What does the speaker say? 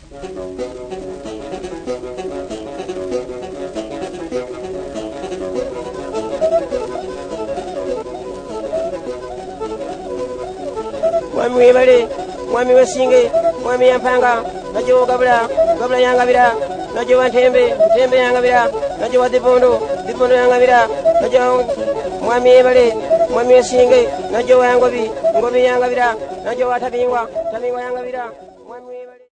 Mwami webale, mwami wesinge, mwami yampanga, najo gabula yangabira, najo wantembe yangabira, najo wadipondo yangabira, najo mwami webale, mwami wesinge, najo wangobi yangabira, najo watabingwa yangabira, mwami webale.